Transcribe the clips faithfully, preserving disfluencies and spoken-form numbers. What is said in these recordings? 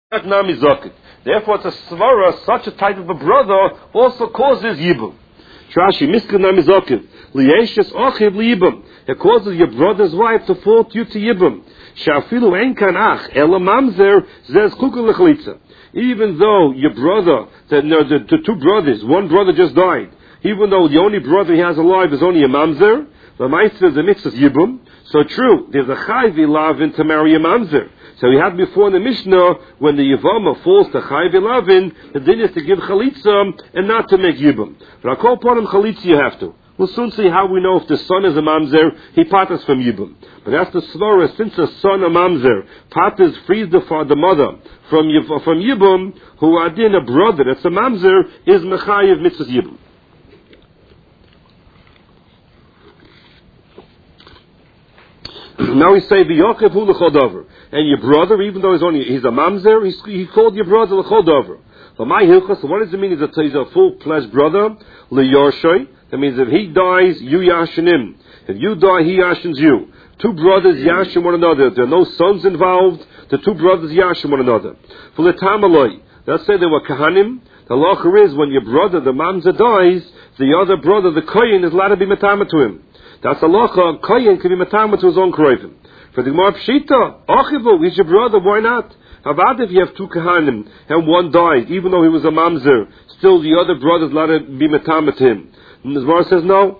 Therefore, it's a svara, such a type of a brother also causes yibum. Rashi, miskan namizokiv, liyeshes ochiv liyibum. It causes your brother's wife to fall to you to yibum. Shafilu ein kan ach, ela mamzer, zez kukul lechalitza. Even though your brother, the, no, the, the two brothers, one brother just died, even though the only brother he has alive is only a mamzer, the meister is a mitzvah yibum. So true, there's a chayvi lavin to marry a mamzer. So we had before in the Mishnah, when the Yavama falls to chayvi lavin, the din is to give chalitza and not to make yibum. But I call upon him chalitza you have to. We'll soon see how we know if the son is a mamzer, he patas from yibum. But that's the svara, since the son a mamzer, patas frees the father, the mother from from yibum, who adin a brother that's a mamzer is mechayev mitzvah yibum. Now we say v'yochev hu l'chodover, and your brother, even though he's only he's a mamzer, he's, he called your brother l'chodover. But my hilchos, so what does it mean? He's a, he's a full-fledged brother l'yorshoy. That means if he dies, you yashin him. If you die, he yashins you. Two brothers yashin one another. There are no sons involved. The two brothers yashin one another. For the tamaloi, let's say they were kahanim. The lacher is when your brother, the mamzer, dies, the other brother, the kohen, is allowed to be matama to him. That's a lacha. Kohen can be matama to his own kroivim. For the Gemara Pshita, achivu, he's your brother. Why not? How about if you have two kahanim and one died, even though he was a mamzer, still the other brother is allowed to be matama to him? And the Gemara says no.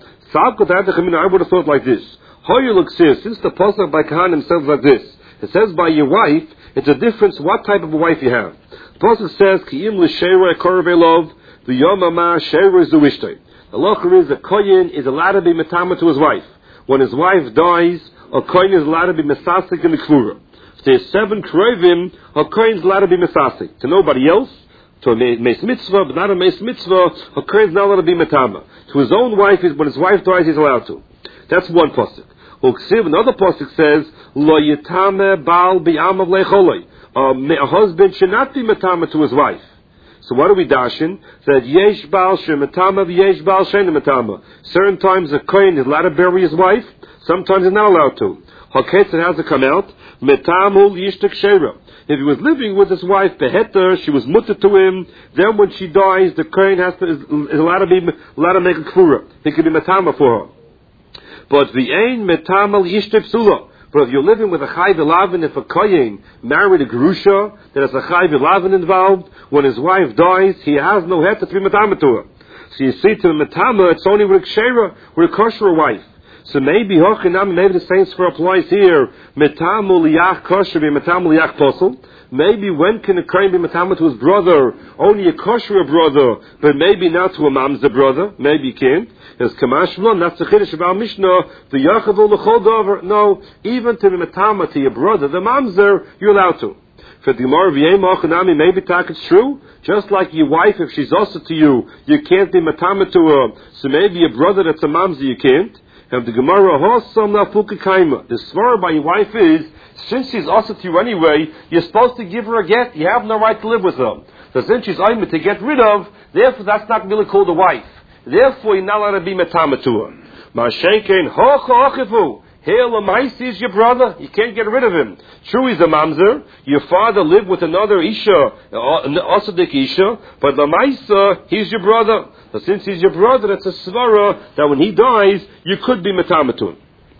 I would have thought like this. How you look here, since the pasuk by kahanim says like this, it says by your wife, it's a difference what type of a wife you have. The pasuk says ki'im l'sheira korvelov the yomama sheira zuishtay. The lacher is a kohen is allowed to be matama to his wife. When his wife dies, a kohen is allowed to be mesasik in the kvura. If there's seven krovim, a kohen is allowed to be mesasik. To nobody else, to a meis mitzvah, but not a meis mitzvah, a kohen is not allowed to be matama. To his own wife, is when his wife dies, he's allowed to. That's one pasuk. Uksiv, another pasuk says, Lo yitame baal bi'amav lecholei. A husband should not be matama to his wife. So what are we dashing? That yesh baal shematama, yesh baal sheina matama. Certain times a kohen is allowed to bury his wife, sometimes he's not allowed to. Haketz, it has to come out. Metamul yishtek shera. If he was living with his wife, beheter, she was mutter to him, then when she dies, the kohen has to, is, is allowed to be, allowed to make a kfura. He can be matama for her. But the ain metamal yishtek psula. But if you're living with a chayv lavin, if a kohen married a gerusha, there is a chayv lavin involved, when his wife dies, he has no head to be matama to her. So you see, to the matama, it's only with a kshera, with a kosher wife. So maybe Hochinam, maybe the same for applies here. Metamul yach kosher be metamul yach posel. Maybe when can a kohen be metamul to his brother? Only a kosher brother, but maybe not to a mamzer brother. Maybe he can't. There's kamashvlon. That's the chiddush of our Mishnah. The yachavu l'chol dover. No, even to be metamul to your brother, the mamzer, you're allowed to. For the Gemara v'yem Hochinami, maybe tak it's true. Just like your wife, if she's also to you, you can't be metamul to her. So maybe your brother that's a mamzer, you can't. And the Gemara, the svara by your wife is, since she's also to you anyway, you're supposed to give her a get. You have no right to live with her. So since she's aimed to get rid of, therefore that's not really called a wife. Therefore you're not allowed to be matama to her. Ma'ashenkein hocha achifu. Hail Amaisi is your brother. You can't get rid of him. True, he's a mamzer. Your father lived with another isha, also the isha, but Lamaisa, he's your brother. So since he's your brother, that's a svara that when he dies, you could be matama to him.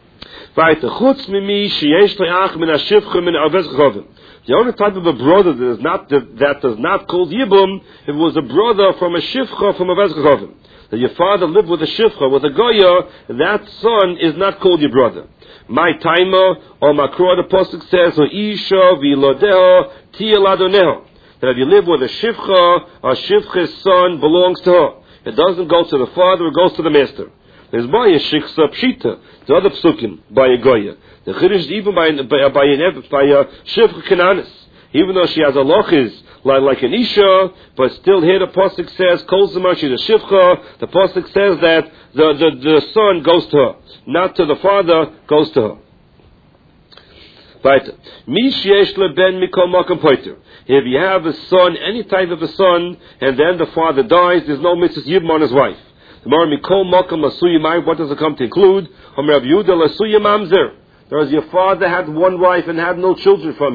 The only type of a brother that is not that does not call yibum, if it was a brother from a shivcha from a vezchavim. That your father lived with a shivcha, with a goya, that son is not called your brother. My timer or makro, the pasuk says, "O isha v'lodeho tieladoneho." That if you live with a shivcha, a shivcha's son belongs to her. It doesn't go to the father; it goes to the master. There's by a shiksa pshita, the other psukim by a goya. The chiddush even by by by a by a shivcha kananis, even though she has a lochis like like an isha, but still here the pasuk says kol zman she's a shivcha. The pasuk says that the, the the son goes to her, not to the father, goes to her. Right. Mi sheyesh leben mikol makom poiter. If you have a son, any type of a son, and then the father dies, there's no mitzvah yibum on his wife. What does it come to include? Whereas your father had one wife and had no children from him.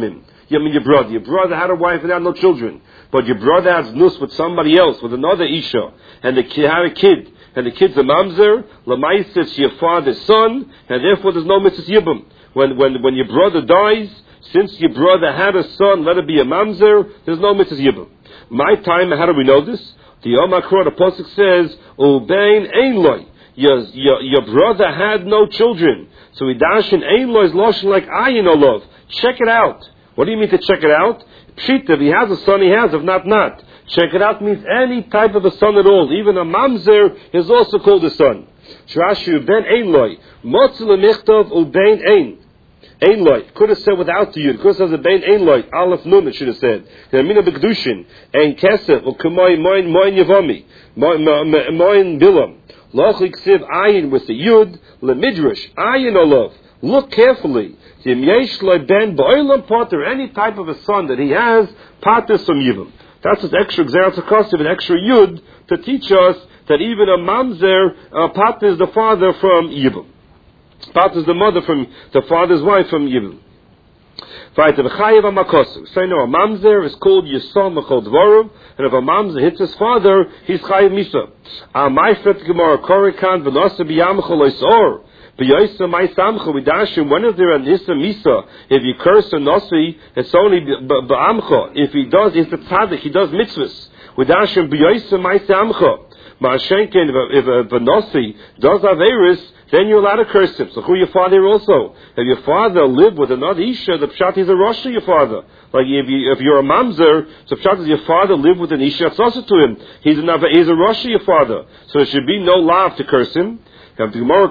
You mean your brother. Your brother had a wife and had no children. But your brother has nus with somebody else, with another Isha, and the kid had a kid, and the kid's a mamzer, Lamaisa, it's your father's son, and therefore there's no mitzvah yibum. When, when, when your brother dies, since your brother had a son, let it be a mamzer, there's no mitzvah yibum. My time, how do we know this? The Yom HaKra, the Pasuk says, Ubein ein loy. Your, your, your brother had no children. So we dash in ein loy is loshon like ayin olov. Check it out. What do you mean to check it out? Pshita, if he has a son, he has. If not, not. Check it out means any type of a son at all. Even a mamzer is also called a son. Shrashi ben ein loy. Motzil michtov ubein ein. Ein loy. Could have said without the yud. Could have said bein ein loy. Aleph nun, it should have said. Mina b'kedushin. Ein kesef. U'kemoy moin moin yavami. Moin bilam. Lochli ksiv ayin with the yud. Lemidrash. Ayin olav. Look carefully. Ben Potter, any type of a son that he has, Pater some Yibam. That's his extra example cost of an extra Yud to teach us that even a Mamzer, uh, Pater is the father from Yibam. Pater is the mother from the father's wife from Yibam. Right, the Chayev HaMakosu. So you know, a Mamzer is called Yisam Mechol Dvorim, and if a Mamzer hits his father, he's Chayev Misa. Amaifet Gemara Korikan V'Nasa B'Yamachol Oisor. When is there an Issa Misa? If you curse a Nasi, it's only Ba'amcha. If he does, it's the Tzaddik, he does mitzvahs. Vidashim B'Yoisa Maisa Amcha. Ma'ashenken, if a Nasi does Averis, then you're allowed to curse him. So who your father also? If your father lived with another Isha, the Pshat is a Rosh your father. Like if, you, if you're a Mamzer, so Pshat is your father lived with an Isha, it's also to him. He's, an, he's a Rosh your father. So there should be no lav to curse him. We're talking about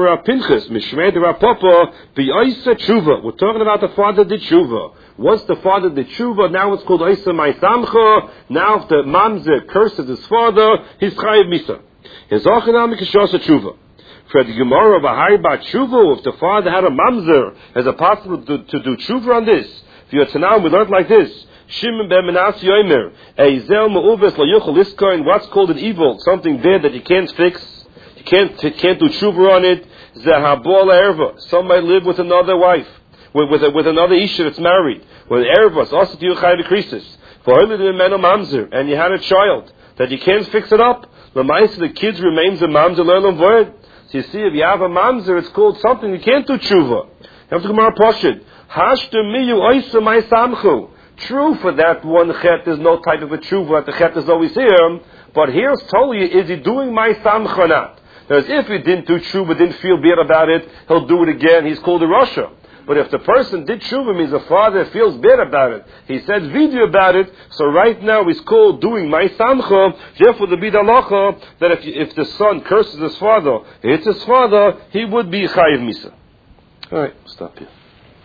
the father did tshuva. Once the father did tshuva, now it's called Isa Maisamcha. Now if the mamzer curses his father, he's chayiv misa. His achanam kishas tshuva. For the Gemara of a high tshuva, if the father had a mamzer, is it possible to, to do tshuva on this? If you're Tanam, we learned like this. Shimon ben Menashe Yomer, Eizel Ma'uves Lo Yuchel Iskoin, what's called an evil, something bad that you can't fix. Can't can't do tshuva on it. Zahabol erva. Somebody live with another wife, with with, a, with another isha that's married. With erva, also to you chayav krisis. For only the men of mamzer, and you had a child that you can't fix it up. The mice the kids remains a mamzer learn void. So you see, if you have a mamzer, it's called something you can't do tshuva. You have to come out poshid. Hashtu miyu oisa maisamchu. True for that one chet, there's no type of a tshuva. The chet is always here. But here's totally, is he doing maisamchu or not? Whereas if he didn't do tshuva, didn't feel bad about it, he'll do it again. He's called a rasha. But if the person did tshuva, means the father feels bad about it. He said video about it. So right now he's called doing maisamcha. Therefore, the bid halacha that if if the son curses his father, hits his father, he would be chayiv misa. All right, stop here.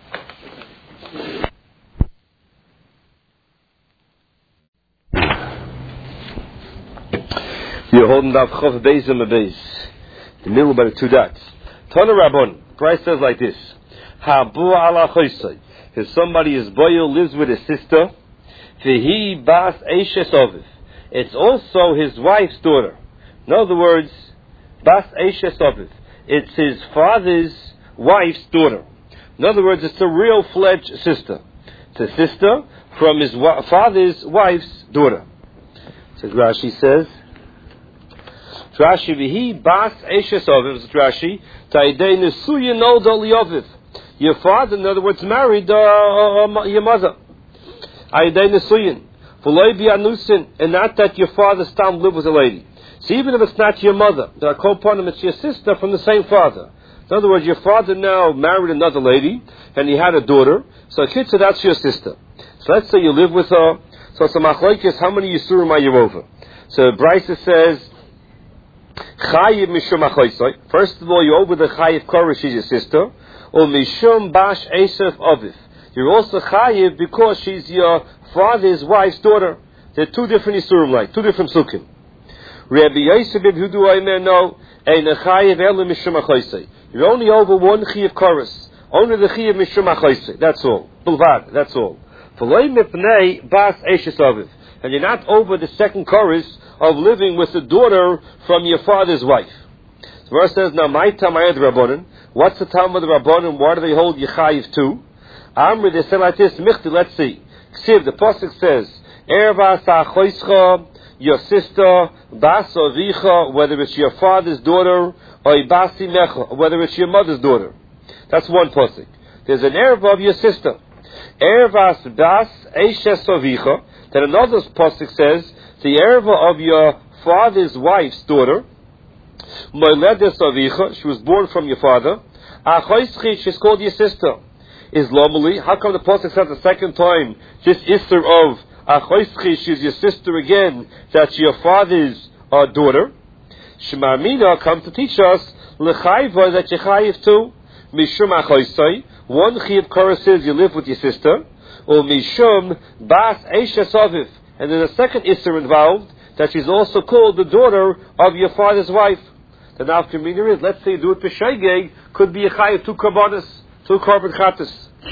You're holding up Chav Beis and Beis. The middle by the two dots. Tana Rabbon. Christ says like this. Habu ala choisai. If somebody is boyo, lives with his sister, Vehi bas eishes oviv. It's also his wife's daughter. In other words, bas eishes oviv. It's his father's wife's daughter. In other words, it's a real fledged sister. It's a sister from his wa- father's wife's daughter. So Rashi says, Rashi v'hi bas eishes oviv. Rashi ta'idei nesuyin oldo liyoviv. Your father, in other words, married uh, uh, your mother. Ta'idei nesuyin v'loi bi'anusin, and not that your father stam lived with a lady. So even if it's not your mother, there are co-partners, it's your sister from the same father. In other words, your father now married another lady, and he had a daughter. So a kid said, that's your sister. So let's say you live with her. So it's a machlokes, how many Yisurim are you over? So Brisa says, Chayiv mishum achoisoi. First of all, you're over the Chayiv Korah, she's your sister. Or mishum bash esef aviv. You're also Chayiv because she's your father's wife's daughter. They're two different Yisurim, like two different Sukkim. Rabbi Yosef ben Hudu Omer, no, ein Chayiv elu mishum achoisoi. You're only over one Chayiv Korah. Only the Chayiv mishum achoisoi. That's all. Bulvad, that's all. V'loi mipnei bas eshes aviv. And you're not over the second chorus of living with the daughter from your father's wife. The verse says, now my tamayad rabbanon. What's the time of the rabbanon? Why do they hold Yechayiv too? Amri, they say like this, Michti, let's see. Ksiv, the pasuk says, Erva Sachoischa, your sister, Bas Avicha, whether it's your father's daughter, or Basi Mecha, whether it's your mother's daughter. That's one pasuk. There's an Erva of your sister. Ervas Bas Eishes Avicha. Then another pasuk says, the Erva of your father's wife's daughter, Moiledes Avicha, she was born from your father, Achoischi, she's called your sister. Is Lomali, how come the pasuk says the second time, just Isser of Achoischi, she's your sister again, that's your father's uh, daughter? Shema Amina comes to teach us, L'chayva, that you chayiv too, Mishum Achoisai, one Chiyav Korah says you live with your sister, or Mishum Bas Eishes Aviv, and then a second Isser involved, that she's also called the daughter of your father's wife. The nafkamina is, let's say you do it b'shaygeg, could be a chayiv two karbonis, two carbon chatas.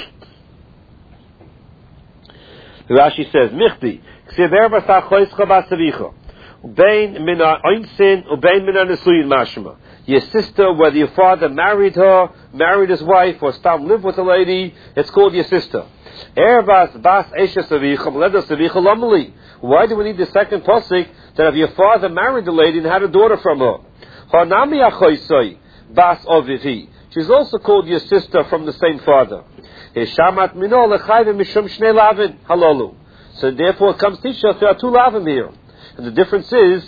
Rashi says, Michti, ksiv erva sachoischa basavicha, ubein mina oinsin, ubein mina nesuyin mashma. Your sister, whether your father married her, married his wife, or stopped live with a lady, it's called your sister. Ervas bas eshes avicha, meledas avicha lomali. Why do we need the second pasuk that if your father married the lady and had a daughter from her? Hanami achoisai bas avihi. She's also called your sister from the same father. So therefore it comes to teach us there are two lavim here. And the difference is,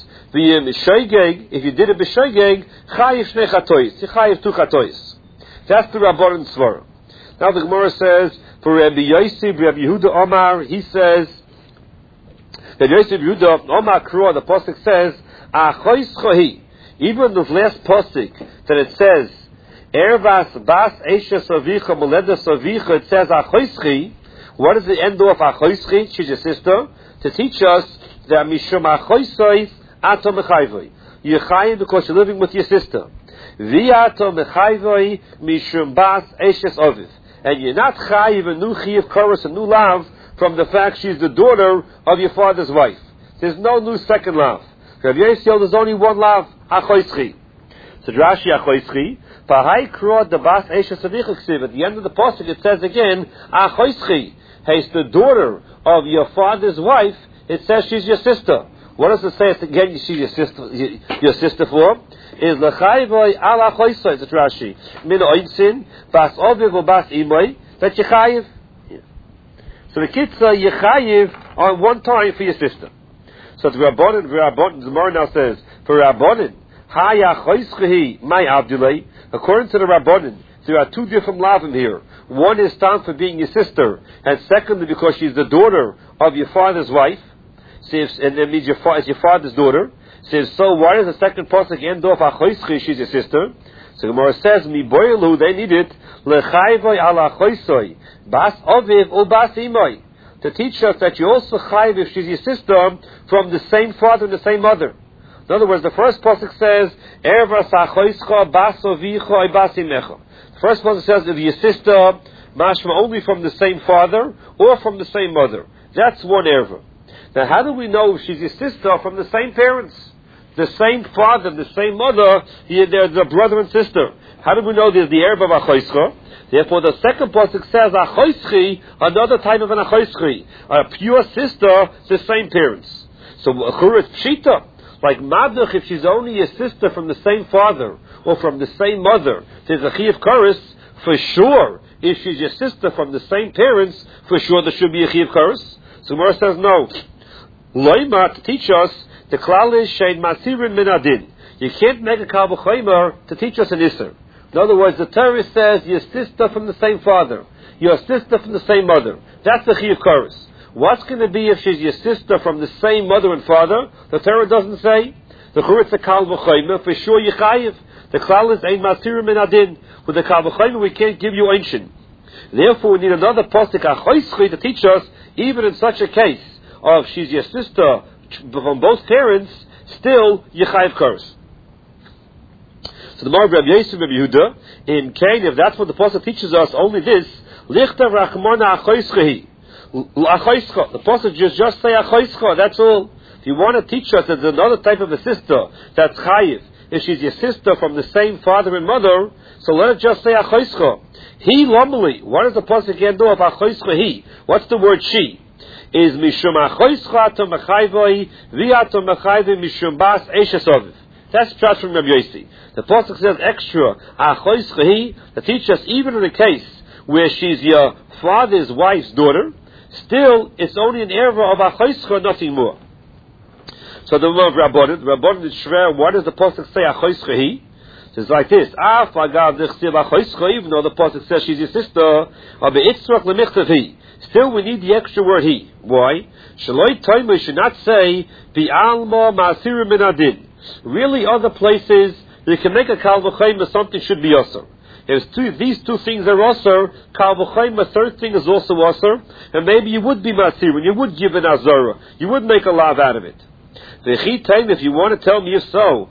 if you did it b'shoigeg, chayiv shnei chatois, you chayiv two chatois. That's the Rabbanan Svara. Now the Gemara says, for Rabbi Yosef, Rabbi Yehuda Omar, he says, Rabbi Yosef Yehuda Omar Kruah, the pasuk says, achois chohi. Even the last pasuk that it says, Ervas bas eshes avicha moledas avicha, it says achoischi. What is the end of achoischi? She's your sister. To teach us that mishum achoisais ato mechayvoi. You're chayim because you're living with your sister. Viato mechayvoi mishum bas eshes aviv. And you're not chayiv a new chiyav chorus, a new lav, from the fact she's the daughter of your father's wife. There's no new second lav. Rabbi Yosef, there's only one lav, achoischi. So Rashi achoischi. At the end of the pasuk it says again, Achoischi, he's the daughter of your father's wife. It says she's your sister. What does it say again? She's your sister. Your sister for is lechayvoi al achoisai. It's Rashi. Min oinsin bas oviv or bas imoy that yechayiv. So the kids say yechayiv on one time for your sister. So the Rabbanan, Rabbanan, the Gemara now says for Rabbanan, haya choischi my abdulay. According to the Rabbanan, there are two different lavim here. One is time for being your sister, and secondly because she's the daughter of your father's wife. Says, and that means your fa- your father's daughter. Says, so why does the second pasuk end off achoischi? She's your sister. So Gemara says, mi boilu, they need it lechayvoi ala achoisoi bas aviv u bas imoy, to teach us that you also chayv if she's your sister from the same father and the same mother. In other words, the first pasuk says, Erva sachoischa bas avicha bas imecha. The first pasuk says, if your sister, mashma only from the same father or from the same mother. That's one erva. Now, how do we know if she's your sister from the same parents? The same father, the same mother, they're the brother and sister. How do we know there's the erva of achoischa? Therefore, the second pasuk says, achoischi, another type of an achoischi. A pure sister, the same parents. So, achur is pshita. Like Madach, if she's only a sister from the same father or from the same mother, there's a Chiyav Karis, for sure. If she's your sister from the same parents, for sure there should be a Chiyav Karis. So Gemara says no. Loima, to teach us, the klal is shein masirin min adin. You can't make a kal v'chomer to teach us an Isser. In other words, the Torah says your sister from the same father, your sister from the same mother. That's the Chiyav Karis. What's going to be if she's your sister from the same mother and father? The Torah doesn't say. The Churitz a kal v'chomer, for sure you chayiv. The klal is ein masirim min adin. With the kal v'chomer we can't give you einshin. Therefore we need another pasuk achoischi to teach us, even in such a case of she's your sister from both parents, still you chayiv kares. So the Mar Rabbi Yosef Rabbi Yehuda in Cain, if that's what the pasuk teaches us, only this lichtav rachmana achoischi. The pasuk just just say achoischa. That's all. If you want to teach us that there's another type of a sister that's chayiv, if she's your sister from the same father and mother, so let it just say achoischa. He lomeli. What does the pasuk again do of achoischa? He. What's the word she? Is mishum achoischa to mechayvoi viato mechayvoi mishum bas eshesoviv. That's pshat from Rabbi Yossi. The pasuk says extra achoischa he to teach us even in a case where she's your father's wife's daughter, still it's only an erva of achoischa, nothing more. So the word of Rabbanan, Rabbanan is shver. What does the pasuk say? Achoischa he. It's like this. Af agav dechsiv achoischa. Even though the pasuk says she's your sister, aber itzrach lemichtav he. Still, we need the extra word he. Why? Shaloi toimu should not say bi'alma ma'asiru min adin. Really, other places you can make a kal v'chayim, something should be osur. If two, these two things are osur, kal v'chayim, a third thing is also osur, and maybe you would be ma'asir, and you would give an azara, you would make a lav out of it. If you want to tell me if so,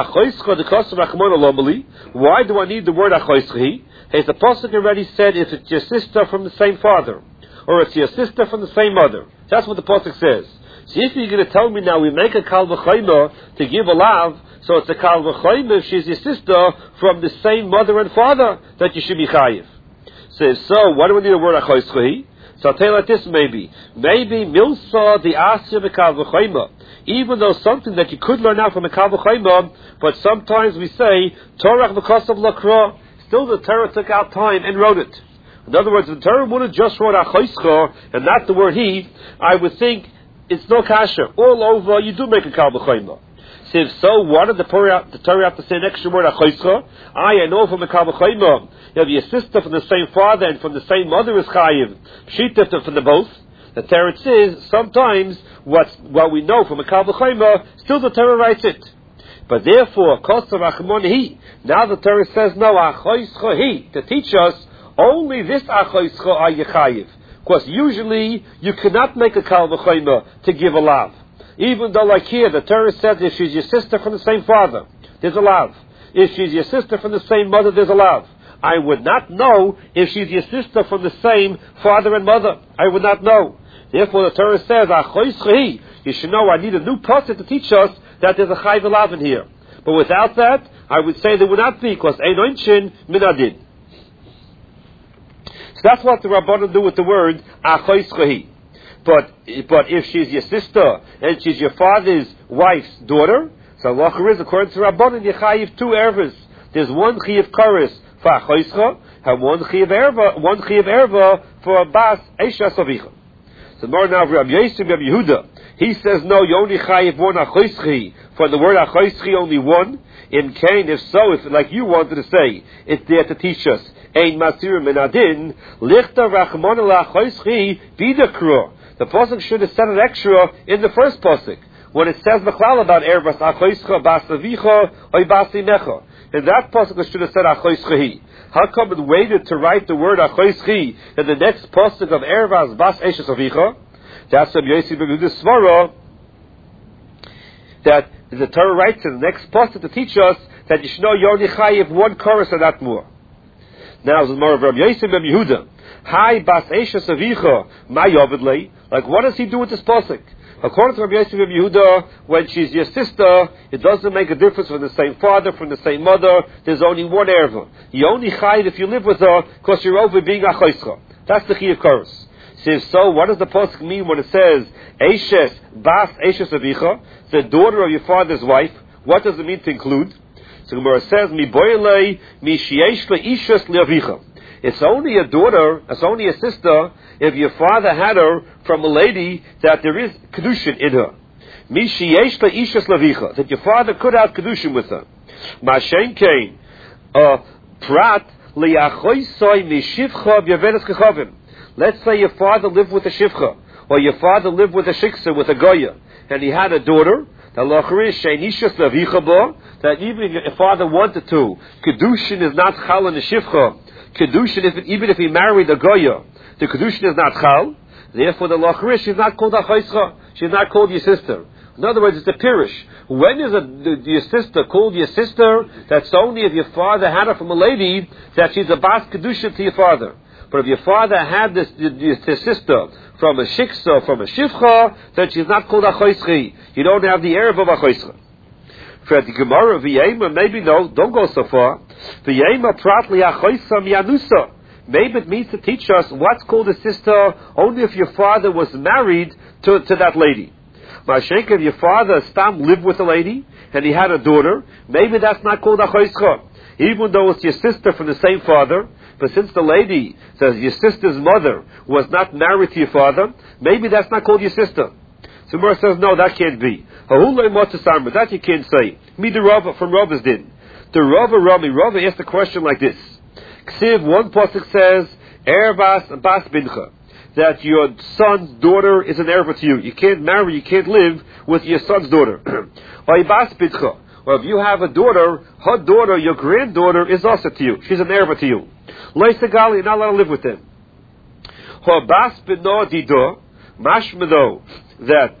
why do I need the word achoischa? As the pasuk already said, if it's your sister from the same father, or it's your sister from the same mother. That's what the pasuk says. So if you're going to tell me now we make a kal v'chayma to give a lav, so it's a kal v'chayma if she's your sister from the same mother and father that you should be chayiv. So if so, why do we need the word achoischa? So I'll tell you like this maybe. Maybe milsa the asya v'kal v'chayma. Even though something that you could learn out from a kal v'chayma, but sometimes we say Torah v'kasav lakra. Still, the Torah took out time and wrote it. In other words, the Torah would have just wrote achoischa and not the word he. I would think it's no kasha. All over, you do make a kal v'chayma. So if so, why did the Torah, the Torah have to say an extra word achoischa? I, I know from a kal v'chayma, you have your sister from the same father and from the same mother is chayiv. Pshita from the both. The Torah says sometimes what's, what we know from a kal v'chayma, still the Torah writes it. But therefore, kosta rachmon hi. Now the Torah says no achoischa hi to teach us only this achoischa are yechayiv. Because usually you cannot make a kal v'chayma to give a lav. Even though, like here, the Torah says if she's your sister from the same father, there's a lav. If she's your sister from the same mother, there's a lav. I would not know if she's your sister from the same father and mother. I would not know. Therefore, the Torah says, achoischa, you should know I need a new pasuk to teach us that there's a chayv lav in here. But without that, I would say there would not be, because ein oinshin min adin. So that's what the Rabbanan do with the word achoischa. But but if she's your sister and she's your father's wife's daughter, so lacher is according to Rabbanan, you chayiv two ervas. There's one chayiv kares for achoischa, and one chayiv erva, one chayiv erva for bas eisha savicha. So more now Rabbi Yosef, Rabbi Yehuda, he says no, you only chayiv one achoischa. For the word achoischa only one. In Cain, if so, if like you wanted to say, it's there to teach us. Ein masir min adin lichta rachmon lachoischa bidakro. The pasuk should have said it extra in the first pasuk when it says machlal about ervas achoischa bas avicha oy bas imecha. In that pasuk it should have said achoischa. How come it waited to write the word achoischa in the next pasuk of ervas bas eshes avicha? That's Rabbi Yosef ben Yehuda svara that the Torah writes in the next pasuk to teach us that you should know you only chayiv one chorus and not more. Now the more of Rabbi Yosef ben Yehuda. Hi bas eshes avicha my yovedlei. Like, what does he do with this pasuk? According to Rabbi Yosef ben Yehuda, when she's your sister, it doesn't make a difference from the same father, from the same mother. There's only one erva. You only chayiv if you live with her, because you're over being achoischa. That's the chiyuv chorus. So if so, what does the pasuk mean when it says eshes bas eshes avicha, the daughter of your father's wife? What does it mean to include? So Gemara says mi boilei mi sheyesh leishas leavicha. It's only a daughter, it's only a sister, if your father had her from a lady that there is kedushin in her. Mishi yesh leishas levicha, that your father could have kedushin with her. Mashen kein, prat liachoisoi mishivcha b'yavenes kechavim. Let's say your father lived with a shivcha, or your father lived with a shiksa, with a goya, and he had a daughter. The lachar is sheinishas levicha bo, that even if your father wanted to, kedushin is not chal in the shivcha. Kedushin, if, even if he married a goya, the kedushin is not chal. Therefore, the lachar is she's not called achoischa. She's not called your sister. In other words, it's a pirish. When is a, the, your sister called your sister? That's only if your father had her from a lady that she's a bas kedushin to your father. But if your father had this, this, this sister from a shiksa, from a shivcha, then she's not called achoischa. You don't have the erev of achoischa. For the Gemara, v'yema, maybe no, don't go so far. V'yema pratli achoisam yanusa. Maybe it means to teach us what's called a sister only if your father was married to, to that lady. Mashenka, if your father stam lived with a lady and he had a daughter, maybe that's not called a choischa. Even though it's your sister from the same father, but since the lady says your sister's mother was not married to your father, maybe that's not called your sister. So Gemara says, no, that can't be. That you can't say. Me the Rava from Rava's din. The Rava Rami, Rava asked a question like this. Ksiv, one pasuk says, Ervas Bas Bincha, that your son's daughter is an erva to you. You can't marry, you can't live with your son's daughter. Or Bas Bincha, or if you have a daughter, her daughter, your granddaughter, is also to you. She's an erva to you. Leisagal, you're not allowed to live with them. Or Bas Bino Dido, Mashmado, that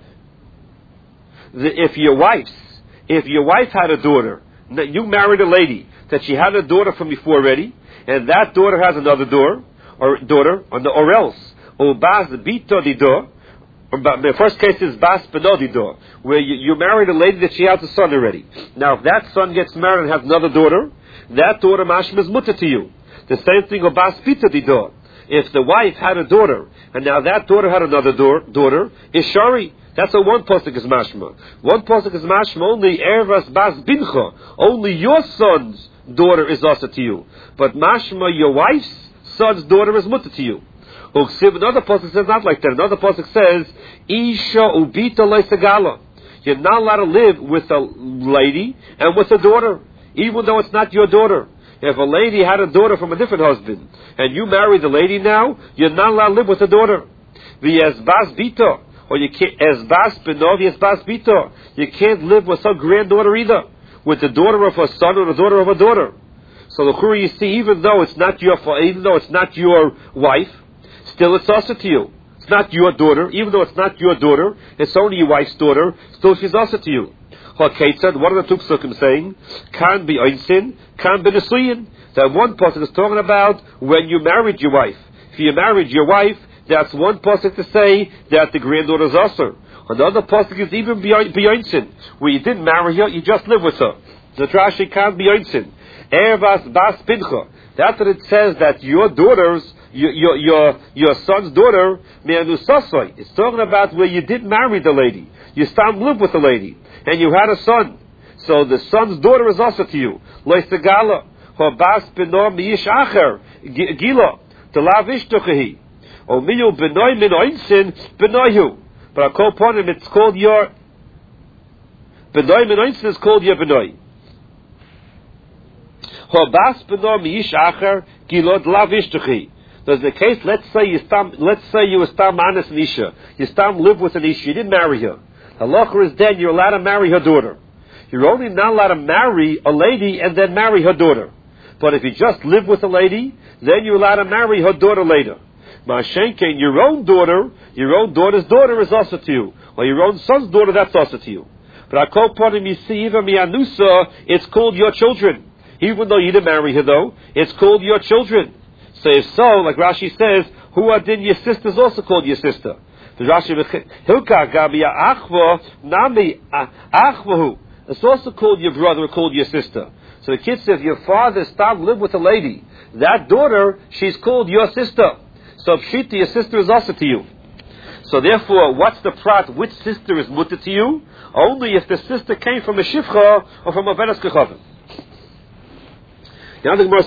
the, if your wife's, if your wife had a daughter, you married a lady, that she had a daughter from before already, and that daughter has another daughter, or daughter, or, the, or else, or bas bito dido, the first case is bas beno dido, where you, you married a lady that she has a son already. Now, if that son gets married and has another daughter, that daughter mashma is mutter to you. The same thing of bas bito dido. If the wife had a daughter, and now that daughter had another daughter, daughter is shari. That's a one pasuk is mashma. One pasuk is mashma only ervas bas bincha. Only your son's daughter is also to you. But mashma, your wife's son's daughter is mutter to you. Another pasuk says not like that. Another pasuk says, Isha ubita leisagala. You're not allowed to live with a lady and with a daughter, even though it's not your daughter. If a lady had a daughter from a different husband, and you marry the lady now, you're not allowed to live with the daughter. V'yezbas bito, or you can't ezbas beno v'yezbas bito. You can't live with her granddaughter either, with the daughter of her son or the daughter of her daughter. So the Khuri, you see, even though it's not your, even though it's not your wife, still it's also to you. It's not your daughter, even though it's not your daughter, it's only your wife's daughter, still she's also to you. HaKetzad, what are the two psukim saying? Kan be oinsin, kan be nesuyin. That one pasuk is talking about when you married your wife. If you married your wife, that's one pasuk to say that the granddaughter is also. Another pasuk is even beyoinsin, where you didn't marry her, you just live with her. The Rashi kan be oinsin. Ervas bas pincha. That's what it says, that your daughter's, your your your, your son's daughter, me'anusasoi. It's talking about where you didn't marry the lady. You still live with the lady, and you had a son. So the son's daughter is also to you. Loisagala, bas beno miyish acher, gila, telav ishtochehi. O miyu benoi min oinsin, benoihu. But I call upon him, it's called your, benoi min oinsin is called your benoi. Bas beno miyish acher, gila, telav ishtochehi. There's the case, let's say you stam, let's say you were stam manas an isha. You stam live with an isha, you didn't marry her. Halacha is then you're allowed to marry her daughter. You're only not allowed to marry a lady and then marry her daughter. But if you just live with a lady, then you're allowed to marry her daughter later. Ma'ashenkein, your own daughter, your own daughter's daughter is also to you. Or your own son's daughter, that's also to you. But I call upon him, you see, even mianusa, it's called your children. Even though you didn't marry her though, it's called your children. So if so, like Rashi says, who are then your sisters also called your sister. The Rashi Hilka Gabia Achva Nami Achvahu. It's also called your brother or called your sister. So the kid says, your father stopped live with a lady. That daughter, she's called your sister. So Pshita, your sister is also to you. So therefore, what's the prat? Which sister is mutter to you? Only if the sister came from a shifcha or from a vedas kechavim. Now the Gemara